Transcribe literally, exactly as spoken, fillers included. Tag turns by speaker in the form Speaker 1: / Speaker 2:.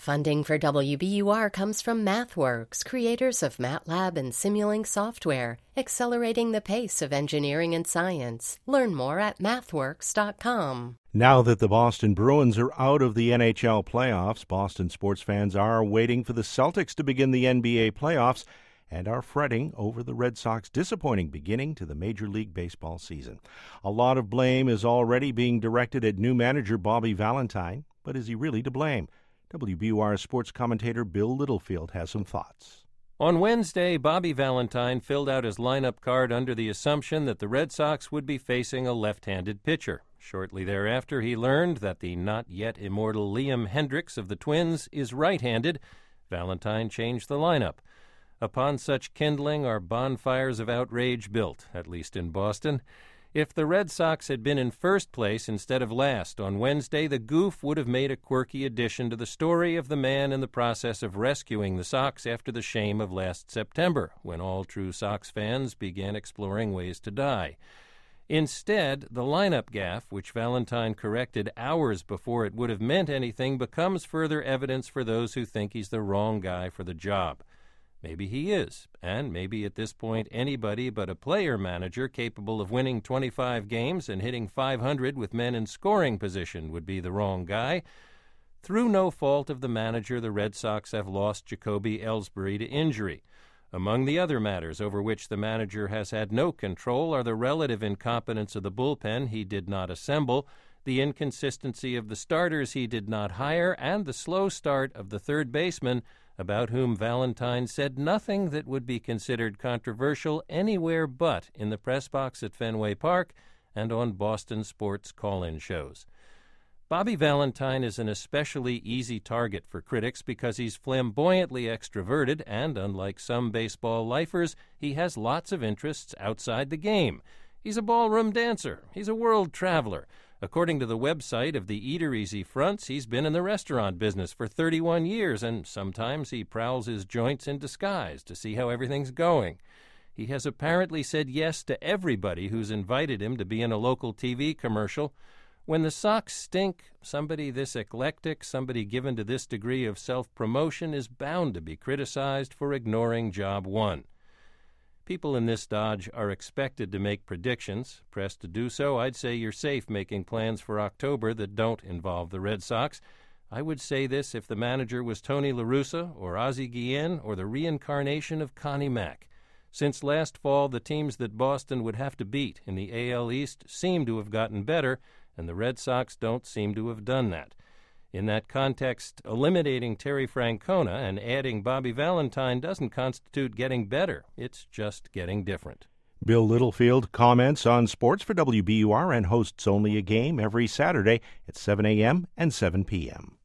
Speaker 1: Funding for W B U R comes from MathWorks, creators of MATLAB and Simulink software, accelerating the pace of engineering and science. Learn more at mathworks dot com.
Speaker 2: Now that the Boston Bruins are out of the N H L playoffs, Boston sports fans are waiting for the Celtics to begin the N B A playoffs and are fretting over the Red Sox disappointing beginning to the Major League Baseball season. A lot of blame is already being directed at new manager Bobby Valentine, but is he really to blame? W B U R sports commentator Bill Littlefield has some thoughts.
Speaker 3: On Wednesday, Bobby Valentine filled out his lineup card under the assumption that the Red Sox would be facing a left-handed pitcher. Shortly thereafter, he learned that the not-yet-immortal Liam Hendriks of the Twins is right-handed. Valentine changed the lineup. Upon such kindling are bonfires of outrage built, at least in Boston. If the Red Sox had been in first place instead of last on Wednesday, the goof would have made a quirky addition to the story of the man in the process of rescuing the Sox after the shame of last September, when all true Sox fans began exploring ways to die. Instead, the lineup gaffe, which Valentine corrected hours before it would have meant anything, becomes further evidence for those who think he's the wrong guy for the job. Maybe he is, and maybe at this point anybody but a player manager capable of winning twenty-five games and hitting five hundred with men in scoring position would be the wrong guy. Through no fault of the manager, the Red Sox have lost Jacoby Ellsbury to injury. Among the other matters over which the manager has had no control are the relative incompetence of the bullpen he did not assemble, the inconsistency of the starters he did not hire, and the slow start of the third baseman, about whom Valentine said nothing that would be considered controversial anywhere but in the press box at Fenway Park and on Boston sports call-in shows. Bobby Valentine is an especially easy target for critics because he's flamboyantly extroverted and, unlike some baseball lifers, he has lots of interests outside the game. He's a ballroom dancer. He's a world traveler. According to the website of the eateries he fronts, he's been in the restaurant business for thirty-one years, and sometimes he prowls his joints in disguise to see how everything's going. He has apparently said yes to everybody who's invited him to be in a local T V commercial. When the Sox stink, somebody this eclectic, somebody given to this degree of self-promotion is bound to be criticized for ignoring job one. People in this dodge are expected to make predictions. Pressed to do so, I'd say you're safe making plans for October that don't involve the Red Sox. I would say this if the manager was Tony La Russa or Ozzie Guillen or the reincarnation of Connie Mack. Since last fall, the teams that Boston would have to beat in the A L East seem to have gotten better, and the Red Sox don't seem to have done that. In that context, eliminating Terry Francona and adding Bobby Valentine doesn't constitute getting better. It's just getting different.
Speaker 2: Bill Littlefield comments on sports for W B U R and hosts Only a Game every Saturday at seven a.m. and seven p.m.